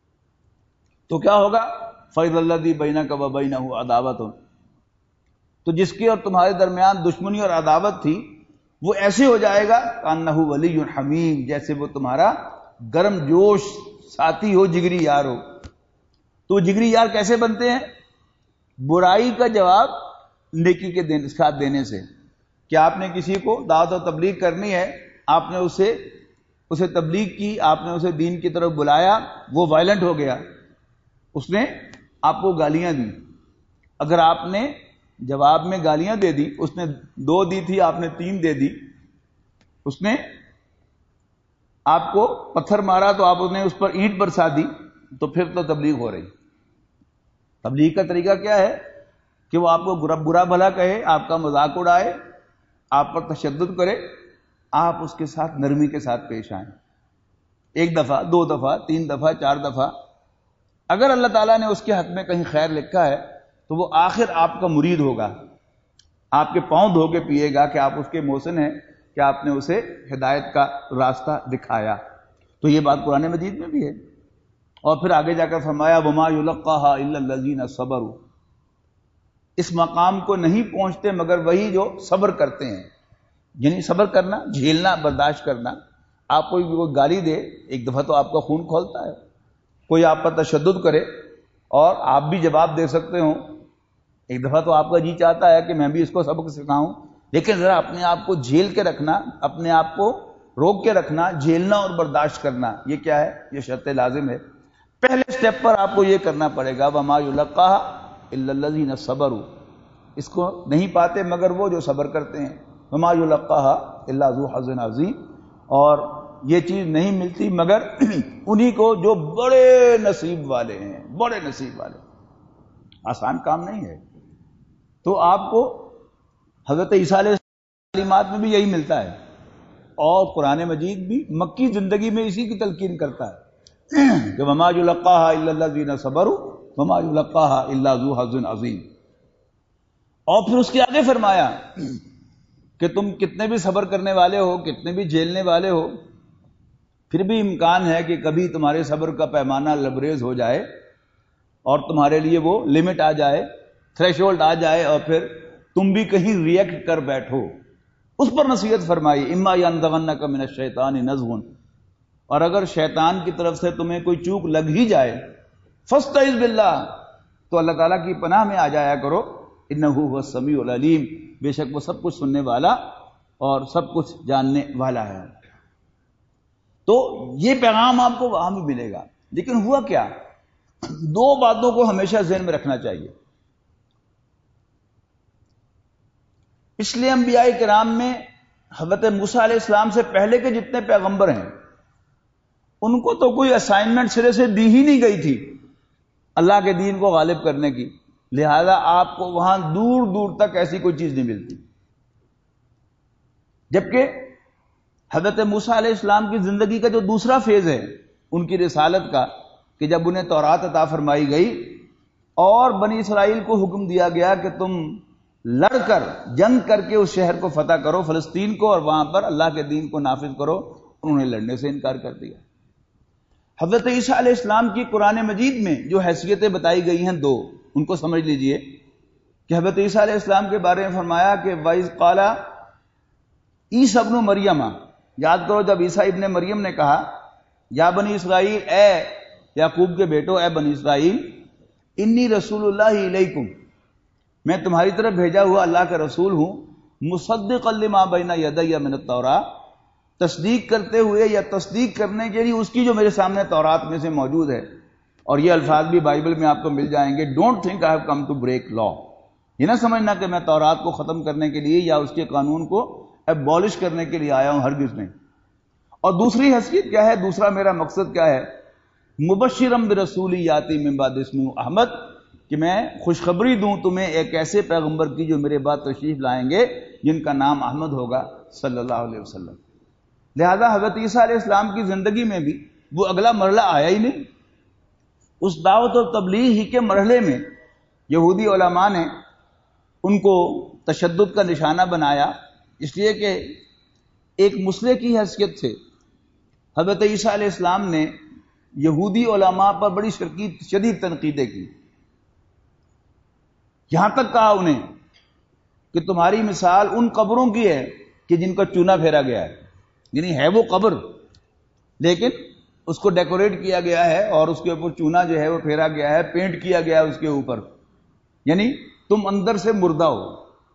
تو کیا ہوگا؟ فَإِذَا الَّذِي بَيْنَكَ وَبَيْنَهُ عَدَاوَةٌ، تو جس کے اور تمہارے درمیان دشمنی اور عداوت تھی وہ ایسے ہو جائے گا کأنہ ولی حمیم، جیسے وہ تمہارا گرم جوش ساتھی ہو، جگری یار ہو۔ تو جگری یار کیسے بنتے ہیں؟ برائی کا جواب نیکی کے ساتھ دینے سے۔ کہ آپ نے کسی کو دعوت و تبلیغ کرنی ہے، آپ نے اسے تبلیغ کی، آپ نے اسے دین کی طرف بلایا، وہ وائلنٹ ہو گیا، اس نے آپ کو گالیاں دی، اگر آپ نے جواب میں گالیاں دے دی، اس نے 2 دی تھی، آپ نے 3 دے دی، اس نے آپ کو پتھر مارا تو آپ نے اس پر اینٹ برسا دی، تو پھر تو تبلیغ ہو رہی۔ تبلیغ کا طریقہ کیا ہے کہ وہ آپ کو برا بھلا کہے، آپ کا مذاق اڑائے، آپ پر تشدد کرے، آپ اس کے ساتھ نرمی کے ساتھ پیش آئیں۔ 1 دفعہ، 2 دفعہ، 3 دفعہ، 4 دفعہ، اگر اللہ تعالیٰ نے اس کے حق میں کہیں خیر لکھا ہے تو وہ آخر آپ کا مرید ہوگا، آپ کے پاؤں دھو کے پیے گا کہ آپ اس کے محسن ہیں، کہ آپ نے اسے ہدایت کا راستہ دکھایا۔ تو یہ بات قرآن مجید میں بھی ہے۔ اور پھر آگے جا کر فرمایا وما یلقاها الا الذین صبروا، اس مقام کو نہیں پہنچتے مگر وہی جو صبر کرتے ہیں، یعنی صبر کرنا، جھیلنا، برداشت کرنا۔ آپ کوئی گالی دے، 1 دفعہ تو آپ کا خون کھولتا ہے، کوئی آپ پر تشدد کرے اور آپ بھی جواب دے سکتے ہوں، 1 دفعہ تو آپ کا جی چاہتا ہے کہ میں بھی اس کو سبق سکھاؤں، لیکن ذرا اپنے آپ کو جھیل کے رکھنا، اپنے آپ کو روک کے رکھنا، جھیلنا اور برداشت کرنا، یہ کیا ہے؟ یہ شرط لازم ہے۔ پہلے سٹیپ پر آپ کو یہ کرنا پڑے گا وما یلقاها الا الذین صبروا، اس کو نہیں پاتے مگر وہ جو صبر کرتے ہیں۔ وما یلقاها الا ذو حظ عظیم، اور یہ چیز نہیں ملتی مگر انہی کو جو بڑے نصیب والے ہیں، بڑے نصیب والے۔ آسان کام نہیں ہے۔ تو آپ کو حضرت عیسیٰ علیہ تعلیمات میں بھی یہی ملتا ہے، اور قرآن مجید بھی مکی زندگی میں اسی کی تلقین کرتا ہے کہ وما یلقاها الا الذین صبروا وما یلقاها الا ذو حظ عظیم۔ اور پھر اس کے آگے فرمایا کہ تم کتنے بھی صبر کرنے والے ہو، کتنے بھی جھیلنے والے ہو، پھر بھی امکان ہے کہ کبھی تمہارے صبر کا پیمانہ لبریز ہو جائے اور تمہارے لیے وہ لمٹ آ جائے، تھریش ہولڈ آ جائے، اور پھر تم بھی کہیں ریئیکٹ کر بیٹھو۔ اس پر نصیحت فرمائی اما ینزغنک من الشیطان نزغ، اور اگر شیطان کی طرف سے تمہیں کوئی چوک لگ ہی جائے فاستعذ باللہ، تو اللہ تعالیٰ کی پناہ میں آ جایا کرو، انہ هو السمیع العلیم، بے شک وہ سب کچھ سننے والا اور سب کچھ جاننے والا ہے۔ تو یہ پیغام آپ کو وہاں بھی ملے گا، لیکن ہوا کیا؟ 2 باتوں کو ہمیشہ ذہن میں رکھنا چاہیے۔ پچھلے انبیاء کرام میں حضرت موسیٰ علیہ السلام سے پہلے کے جتنے پیغمبر ہیں ان کو تو کوئی اسائنمنٹ سرے سے دی ہی نہیں گئی تھی اللہ کے دین کو غالب کرنے کی، لہذا آپ کو وہاں دور دور تک ایسی کوئی چیز نہیں ملتی. جبکہ حضرت موسیٰ علیہ السلام کی زندگی کا جو دوسرا فیز ہے ان کی رسالت کا، کہ جب انہیں تورات عطا فرمائی گئی اور بنی اسرائیل کو حکم دیا گیا کہ تم لڑ کر جنگ کر کے اس شہر کو فتح کرو، فلسطین کو، اور وہاں پر اللہ کے دین کو نافذ کرو، انہوں نے لڑنے سے انکار کر دیا. حضرت عیسیٰ علیہ السلام کی قرآن مجید میں جو حیثیتیں بتائی گئی ہیں دو، ان کو سمجھ لیجئے کہ حضرت عیسیٰ علیہ السلام کے بارے میں فرمایا کہ وَإِذْ قَالَ عیسیٰ ابن مریم، یاد کرو جب عیسیٰ ابن مریم نے کہا یا بنی اسرائیل، اے یعقوب کے بیٹو، اے بنی اسرائیل، انی رسول اللہ الیکم، میں تمہاری طرف بھیجا ہوا اللہ کا رسول ہوں، مصدقا لما بین یدی من التوراۃ، تصدیق کرتے ہوئے یا تصدیق کرنے کے لیے اس کی جو میرے سامنے تورات میں سے موجود ہے. اور یہ الفاظ بھی بائبل میں آپ کو مل جائیں گے، don't think I have come to break law, یہ نہ سمجھنا کہ میں تورات کو ختم کرنے کے لیے یا اس کے قانون کو ایبولش کرنے کے لیے آیا ہوں، ہرگز نہیں. اور دوسری حیثیت کیا ہے، دوسرا میرا مقصد کیا ہے، مبشرم برسول یاتی من بعد اسمہ احمد، کہ میں خوشخبری دوں تمہیں ایک ایسے پیغمبر کی جو میرے بعد تشریف لائیں گے جن کا نام احمد ہوگا صلی اللہ علیہ وسلم. لہذا حضرت عیسیٰ علیہ السلام کی زندگی میں بھی وہ اگلا مرحلہ آیا ہی نہیں. اس دعوت و تبلیغ ہی کے مرحلے میں یہودی علماء نے ان کو تشدد کا نشانہ بنایا، اس لیے کہ ایک مسئلے کی حیثیت سے حضرت عیسیٰ علیہ السلام نے یہودی علماء پر بڑی شدید تنقیدیں کی. یہاں تک کہا انہیں کہ تمہاری مثال ان قبروں کی ہے کہ جن کا چونا پھیرا گیا ہے، یعنی ہے وہ قبر لیکن اس کو ڈیکوریٹ کیا گیا ہے اور اس کے اوپر چونا جو ہے وہ پھیرا گیا ہے، پینٹ کیا گیا ہے اس کے اوپر، یعنی تم اندر سے مردہ ہو،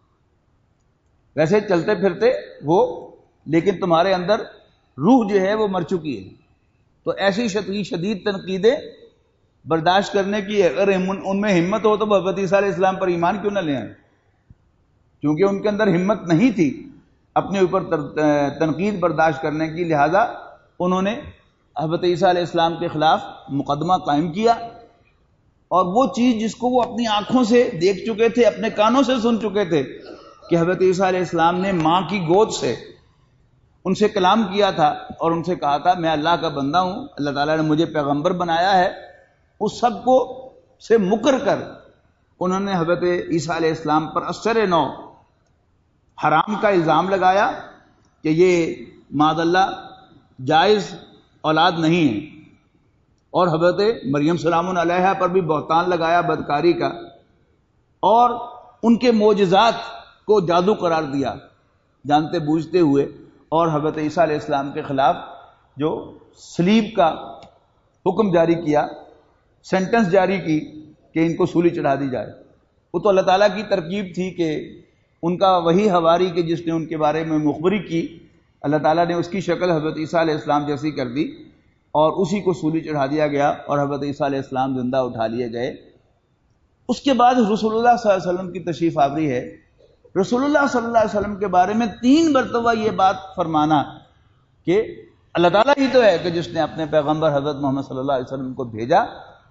ویسے چلتے پھرتے ہو لیکن تمہارے اندر روح جو ہے وہ مر چکی ہے. تو ایسی شدید تنقیدیں برداشت کرنے کی اگر ان میں ہمت ہو تو حضرت عیسیٰ علیہ السلام پر ایمان کیوں نہ لے آئیں، کیونکہ ان کے اندر ہمت نہیں تھی اپنے اوپر تنقید برداشت کرنے کی. لہذا انہوں نے حضرت عیسیٰ علیہ السلام کے خلاف مقدمہ قائم کیا، اور وہ چیز جس کو وہ اپنی آنکھوں سے دیکھ چکے تھے، اپنے کانوں سے سن چکے تھے کہ حضرت عیسیٰ علیہ السلام نے ماں کی گود سے ان سے کلام کیا تھا اور ان سے کہا تھا میں اللہ کا بندہ ہوں، اللہ تعالیٰ نے مجھے پیغمبر بنایا ہے، اس سب کو سے مکر کر انہوں نے حضرت عیسیٰ علیہ السلام پر اثر نو حرام کا الزام لگایا کہ یہ معاذ اللہ جائز اولاد نہیں ہے، اور حضرت مریم سلام علیہا پر بھی بہتان لگایا بدکاری کا، اور ان کے معجزات کو جادو قرار دیا جانتے بوجھتے ہوئے، اور حضرت عیسیٰ علیہ السلام کے خلاف جو صلیب کا حکم جاری کیا، سینٹنس جاری کی کہ ان کو سولی چڑھا دی جائے. وہ تو اللہ تعالیٰ کی ترکیب تھی کہ ان کا وہی حواری کہ جس نے ان کے بارے میں مخبری کی، اللہ تعالیٰ نے اس کی شکل حضرت عیسیٰ علیہ السلام جیسی کر دی اور اسی کو سولی چڑھا دیا گیا اور حضرت عیسیٰ علیہ السلام زندہ اٹھا لیے گئے. اس کے بعد رسول اللہ صلی اللہ علیہ وسلم کی تشریف آوری ہے. رسول اللہ صلی اللہ علیہ وسلم کے بارے میں 3 مرتبہ یہ بات فرمانا کہ اللہ تعالیٰ ہی تو ہے کہ جس نے اپنے پیغمبر حضرت محمد صلی اللہ علیہ وسلم کو بھیجا،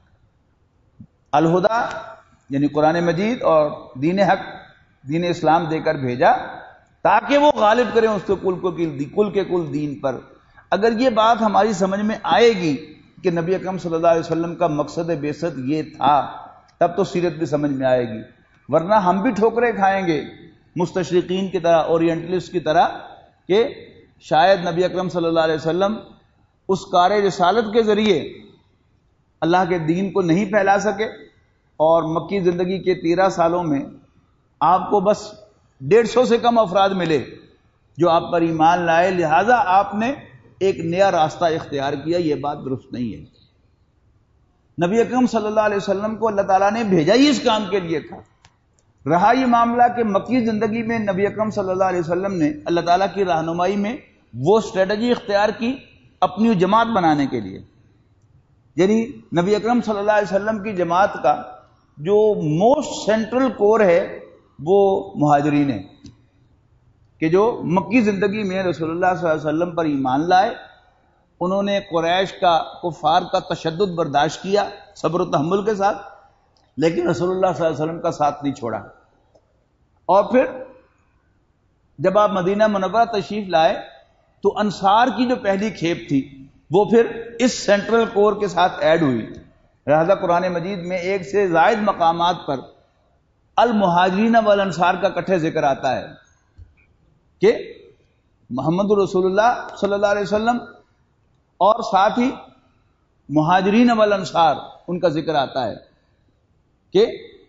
الہدا یعنی قرآن مجید اور دین حق دین اسلام دے کر بھیجا تاکہ وہ غالب کریں اس کو کل کے کل دین پر. اگر یہ بات ہماری سمجھ میں آئے گی کہ نبی اکرم صلی اللہ علیہ وسلم کا مقصد بعثت یہ تھا، تب تو سیرت بھی سمجھ میں آئے گی، ورنہ ہم بھی ٹھوکریں کھائیں گے مستشرقین کی طرح، اورینٹلسٹ کی طرح، کہ شاید نبی اکرم صلی اللہ علیہ وسلم اس کار رسالت کے ذریعے اللہ کے دین کو نہیں پھیلا سکے، اور مکی زندگی کے 13 سالوں میں آپ کو بس 150 سے کم افراد ملے جو آپ پر ایمان لائے، لہذا آپ نے ایک نیا راستہ اختیار کیا. یہ بات درست نہیں ہے. نبی اکرم صلی اللہ علیہ وسلم کو اللہ تعالیٰ نے بھیجا ہی اس کام کے لیے تھا. رہا یہ معاملہ کہ مکی زندگی میں نبی اکرم صلی اللہ علیہ وسلم نے اللہ تعالیٰ کی رہنمائی میں وہ اسٹریٹجی اختیار کی اپنی جماعت بنانے کے لیے، یعنی نبی اکرم صلی اللہ علیہ وسلم کی جماعت کا جو موسٹ سینٹرل کور ہے وہ مہاجرین ہیں، کہ جو مکی زندگی میں رسول اللہ صلی اللہ علیہ وسلم پر ایمان لائے انہوں نے قریش کا کفار کا تشدد برداشت کیا صبر و تحمل کے ساتھ، لیکن رسول اللہ صلی اللہ علیہ وسلم کا ساتھ نہیں چھوڑا۔ اور پھر جب آپ مدینہ منورہ تشریف لائے تو انصار کی جو پہلی کھیپ تھی وہ پھر اس سینٹرل کور کے ساتھ ایڈ ہوئی۔ لہذا قرآن مجید میں ایک سے زائد مقامات پر المہاجرین والانصار کا اکٹھے ذکر آتا ہے کہ محمد رسول اللہ صلی اللہ علیہ وسلم اور ساتھ ہی مہاجرین والانصار ان کا ذکر آتا ہے کہ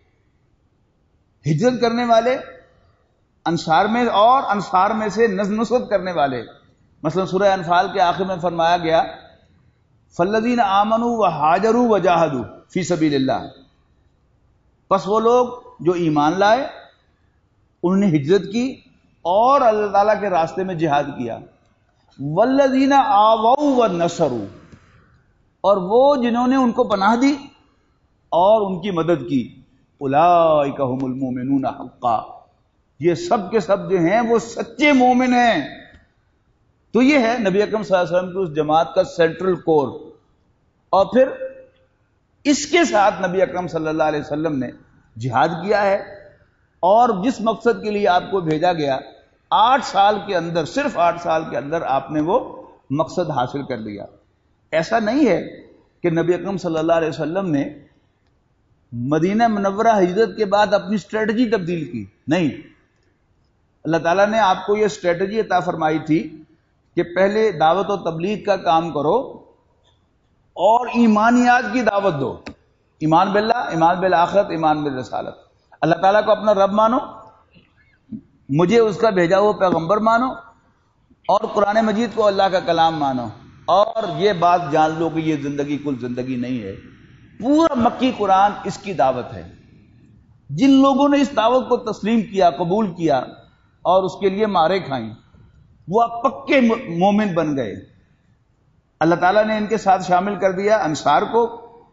ہجرت کرنے والے انصار میں اور انصار میں سے نصرت کرنے والے، مثلا سورہ انفال کے آخر میں فرمایا گیا فالذین آمنوا وہاجروا وجاہدوا فی سبیل اللہ، پس وہ لوگ جو ایمان لائے انہوں نے ہجرت کی اور اللہ تعالیٰ کے راستے میں جہاد کیا، والذین آووا ونصروا، اور وہ جنہوں نے ان کو پناہ دی اور ان کی مدد کی، اولئک ھم المؤمنون حقا، یہ سب کے سب جو ہیں وہ سچے مومن ہیں۔ تو یہ ہے نبی اکرم صلی اللہ علیہ وسلم کی اس جماعت کا سینٹرل کور۔ اور پھر اس کے ساتھ نبی اکرم صلی اللہ علیہ وسلم نے جہاد کیا ہے، اور جس مقصد کے لیے آپ کو بھیجا گیا 8 سال کے اندر، صرف 8 سال کے اندر آپ نے وہ مقصد حاصل کر لیا۔ ایسا نہیں ہے کہ نبی اکرم صلی اللہ علیہ وسلم نے مدینہ منورہ ہجرت کے بعد اپنی اسٹریٹجی تبدیل کی، نہیں، اللہ تعالیٰ نے آپ کو یہ اسٹریٹجی عطا فرمائی تھی کہ پہلے دعوت و تبلیغ کا کام کرو اور ایمانیات کی دعوت دو، ایمان باللہ، ایمان بالآخرت، ایمان بالرسالت، اللہ تعالیٰ کو اپنا رب مانو، مجھے اس کا بھیجا ہوا پیغمبر مانو، اور قرآن مجید کو اللہ کا کلام مانو، اور یہ بات جان لو کہ یہ زندگی کل زندگی نہیں ہے، پورا مکی قرآن اس کی دعوت ہے۔ جن لوگوں نے اس دعوت کو تسلیم کیا، قبول کیا اور اس کے لیے مارے کھائیں، وہ اب پکے مومن بن گئے۔ اللہ تعالیٰ نے ان کے ساتھ شامل کر دیا انصار کو،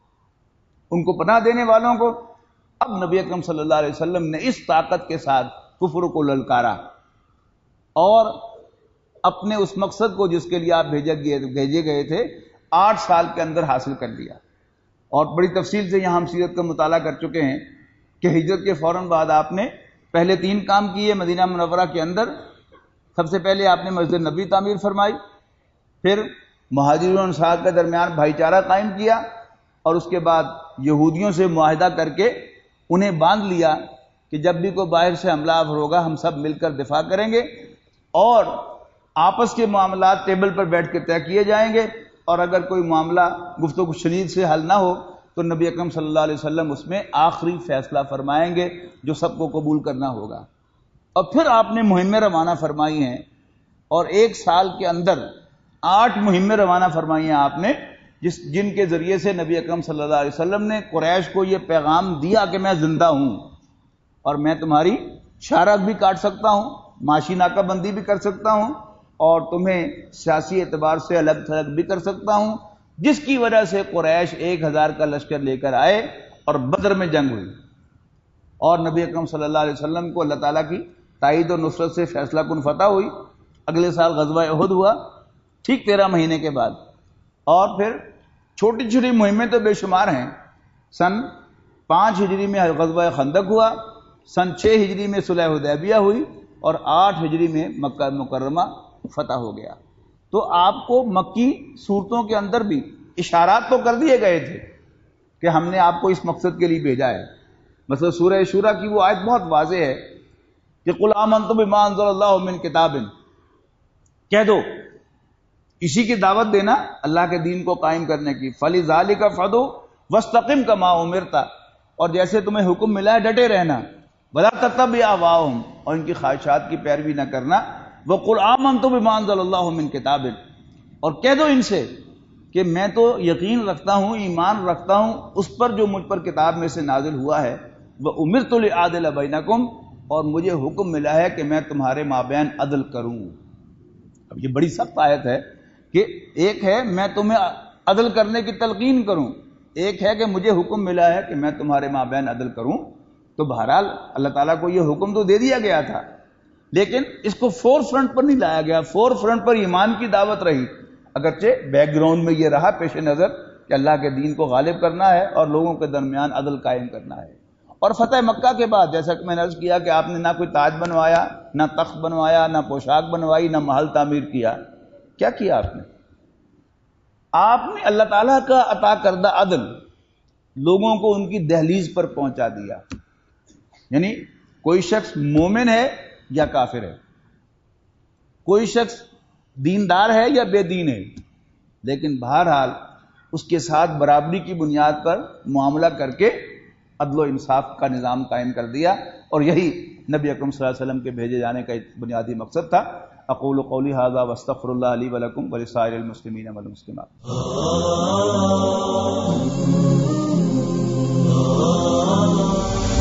ان کو پناہ دینے والوں کو۔ اب نبی اکرم صلی اللہ علیہ وسلم نے اس طاقت کے ساتھ کفر کو للکارا اور اپنے اس مقصد کو جس کے لیے آپ بھیجے گئے تھے 8 سال کے اندر حاصل کر لیا۔ اور بڑی تفصیل سے یہاں ہم سیرت کا مطالعہ کر چکے ہیں کہ ہجرت کے فوراً بعد آپ نے پہلے 3 کام کیے مدینہ منورہ کے اندر۔ سب سے پہلے آپ نے مسجد نبی تعمیر فرمائی، پھر مہاجرین و انصار کے درمیان بھائی چارہ قائم کیا، اور اس کے بعد یہودیوں سے معاہدہ کر کے انہیں باندھ لیا کہ جب بھی کوئی باہر سے حملہ آور ہوگا ہم سب مل کر دفاع کریں گے، اور آپس کے معاملات ٹیبل پر بیٹھ کے طے کیے جائیں گے، اور اگر کوئی معاملہ گفتگو شنید سے حل نہ ہو تو نبی اکرم صلی اللہ علیہ وسلم اس میں آخری فیصلہ فرمائیں گے جو سب کو قبول کرنا ہوگا۔ اور پھر آپ نے مہمیں روانہ فرمائی ہیں، اور 1 سال کے اندر 8 مہمیں روانہ فرمائی ہیں آپ نے، جن کے ذریعے سے نبی اکرم صلی اللہ علیہ وسلم نے قریش کو یہ پیغام دیا کہ میں زندہ ہوں، اور میں تمہاری شارک بھی کاٹ سکتا ہوں، معاشی ناکہ بندی بھی کر سکتا ہوں، اور تمہیں سیاسی اعتبار سے الگ تھلگ بھی کر سکتا ہوں، جس کی وجہ سے قریش 1000 کا لشکر لے کر آئے اور بدر میں جنگ ہوئی، اور نبی اکرم صلی اللہ علیہ وسلم کو اللہ تعالیٰ کی تائید و نصرت سے فیصلہ کن فتح ہوئی۔ اگلے سال غزوہ احد ہوا ٹھیک 13 مہینے کے بعد، اور پھر چھوٹی چھوٹی مہمیں تو بے شمار ہیں۔ سن 5 ہجری میں غزوہ خندق ہوا، سن 6 ہجری میں صلح حدیبیہ ہوئی، اور 8 ہجری میں مکہ مکرمہ فتح ہو گیا۔ تو آپ کو مکی صورتوں کے اندر بھی اشارات تو کر دیے گئے تھے کہ ہم نے آپ کو اس مقصد کے لیے بھیجا ہے۔ مثلا سورہ شورا کی وہ آیت بہت واضح ہے کہ قل آمنت بما انزل اللہ من کتاب، کہہ دو اسی کی دعوت دینا اللہ کے دین کو قائم کرنے کی، فلذالک فدع واستقم کما امرت، اور جیسے تمہیں حکم ملا ہے ڈٹے رہنا، ولا تتبع اہواءہم، اور ان کی خواہشات کی پیروی نہ کرنا، وقل آمنت بما انزل اللہ من کتاب، اور کہہ دو ان سے کہ میں تو یقین رکھتا ہوں، ایمان رکھتا ہوں اس پر جو مجھ پر کتاب میں سے نازل ہوا ہے، وامرت لأعدل بینکم، اور مجھے حکم ملا ہے کہ میں تمہارے مابین عدل کروں۔ اب یہ بڑی سخت آیت ہے کہ ایک ہے میں تمہیں عدل کرنے کی تلقین کروں، ایک ہے کہ مجھے حکم ملا ہے کہ میں تمہارے مابین عدل کروں۔ تو بہرحال اللہ تعالیٰ کو یہ حکم تو دے دیا گیا تھا، لیکن اس کو فور فرنٹ پر نہیں لایا گیا، فور فرنٹ پر ایمان کی دعوت رہی۔ اگرچہ بیک گراؤنڈ میں یہ رہا پیش نظر کہ اللہ کے دین کو غالب کرنا ہے اور لوگوں کے درمیان عدل قائم کرنا ہے. اور فتح مکہ کے بعد جیسا کہ میں نے عرض کیا کہ آپ نے نہ کوئی تاج بنوایا، نہ تخت بنوایا، نہ پوشاک بنوائی، نہ محل تعمیر کیا. کیا کیا آپ نے؟ آپ نے اللہ تعالیٰ کا عطا کردہ عدل لوگوں کو ان کی دہلیز پر پہنچا دیا. یعنی کوئی شخص مومن ہے یا کافر ہے، کوئی شخص دیندار ہے یا بے دین ہے، لیکن بہرحال اس کے ساتھ برابری کی بنیاد پر معاملہ کر کے عدل و انصاف کا نظام قائم کر دیا. اور یہی نبی اکرم صلی اللہ علیہ وسلم کے بھیجے جانے کا ایک بنیادی مقصد تھا. اقول قولی ھذا واستغفر اللہ لی ولکم ولسائر المسلمین والمسلمات.